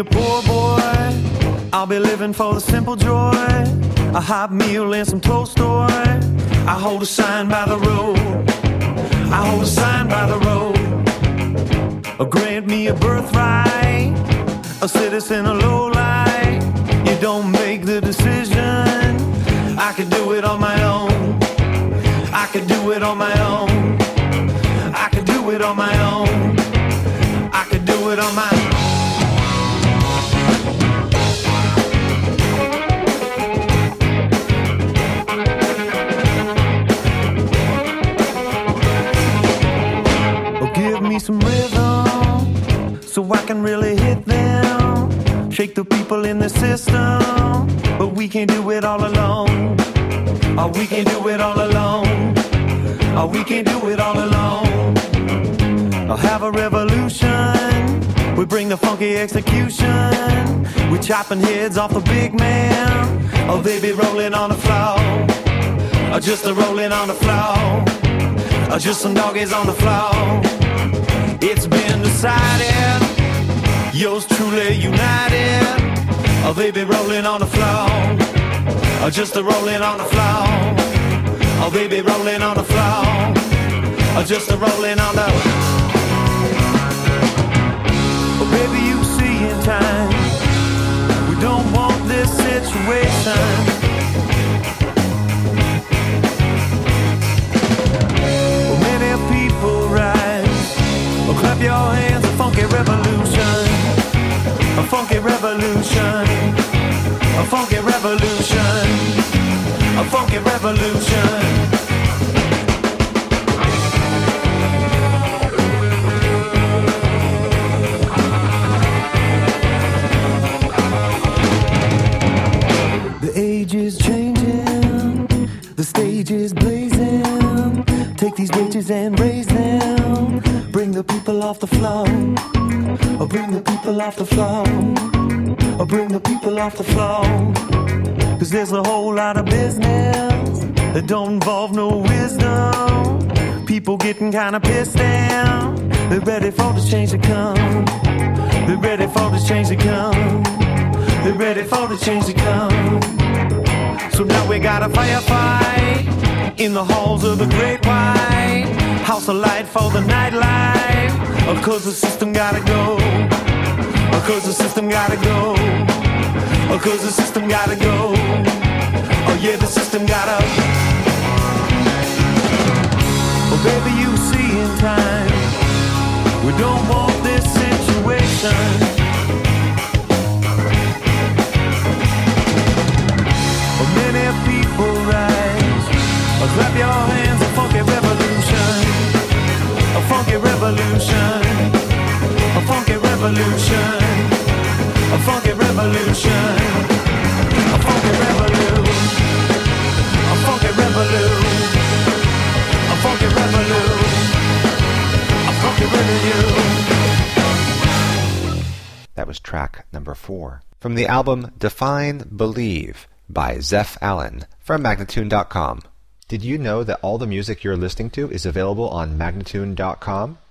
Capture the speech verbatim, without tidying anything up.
a poor boy, I'll be living for the simple joy. A hot meal and some Tolstoy. I hold a sign by the road. I hold a sign by the road. Oh, grant me a birthright, a citizen, a low light. You don't make the decision. I could do it on my own. I could do it on my own. I could do it on my own. I could do it on my own. Me some rhythm so I can really hit them, shake the people in the system, but we can't do it all alone. Oh, we can't do it all alone. Oh, we can't do it all alone. I'll have a revolution. We bring the funky execution. We chopping heads off the big man. Oh, they be rolling on the floor. Oh, just a rolling on the floor. Oh, just some doggies on the floor. It's been decided, yours truly united. Oh, they be rolling on the floor. Oh, just a rolling on the floor. Oh, they be rolling on the floor. Oh, just a rolling on the floor. Oh, baby, you see in time, we don't want this situation. Well, many people rise. Oh, clap your hands, a funky revolution. A funky revolution. A funky revolution. A funky revolution. The age is changing, the stage is blazing. Take these bitches and raise them. Bring the people off the floor. Oh, bring the people off the floor. Oh, bring the people off the floor. Cause there's a whole lot of business that don't involve no wisdom. People getting kinda pissed down. They're ready for the change to come. They're ready for the change to come. They're ready for the change to come. So now we got a firefight in the halls of the Great White House of Light for the nightlife. Oh, cause the system gotta go. Oh, cause the system gotta go. Oh, cause the system gotta go. Oh, yeah, the system gotta. Oh, baby, you see in time, we don't want this situation. Many people rise. Oh, clap your hands, a funky revolution. A funky revolution. A funky revolution. A funky revolution. A funky revolution. A funky revolution. A funky revolution. A funky revolution. That was track number four from the album Define Believe by Zeph Allen from Magnatune dot com. Did you know that all the music you're listening to is available on Magnatune dot com?